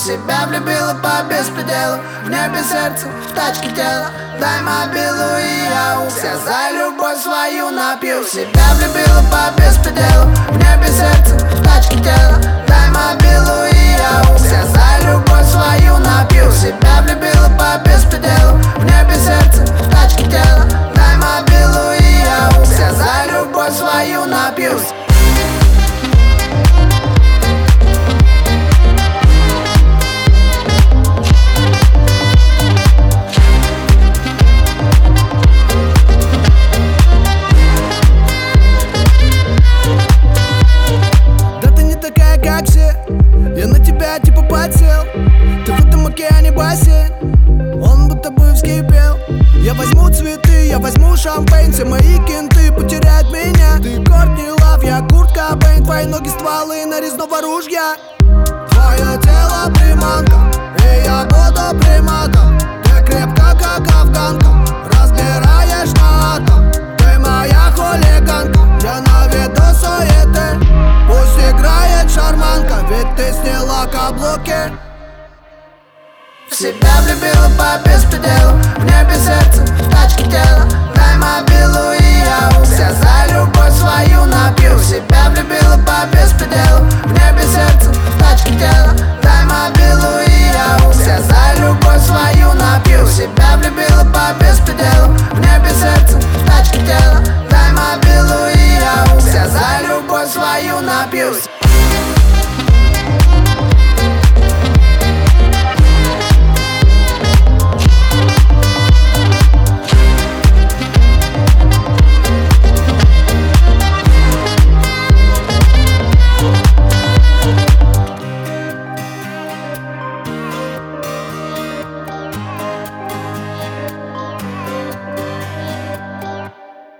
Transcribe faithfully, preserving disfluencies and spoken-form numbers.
себя влюбила по беспределу. В небе сердце, в тачке тело. Дай мобилу и я у вся за любовь свою напью. Себя влюбила по беспределу. В небе сердце, в тачке тело. Дай мобилу и я у вся за любовь свою напью. Себя влюбила по беспределу. В небе сердце, в тачке тело. Дай мобилу и я у вся за любовь свою напьюсь. Я на тебя типа подсел. Ты в этом океане бассейн, он будто бы вскипел. Я возьму цветы, я возьму шампейн. Все мои кенты потеряют меня. Ты Кортни Лав, я Курт Кобейн. Твои ноги стволы нарезного ружья. Твое тело приманка, и я буду приматом. Ты крепко как афганка.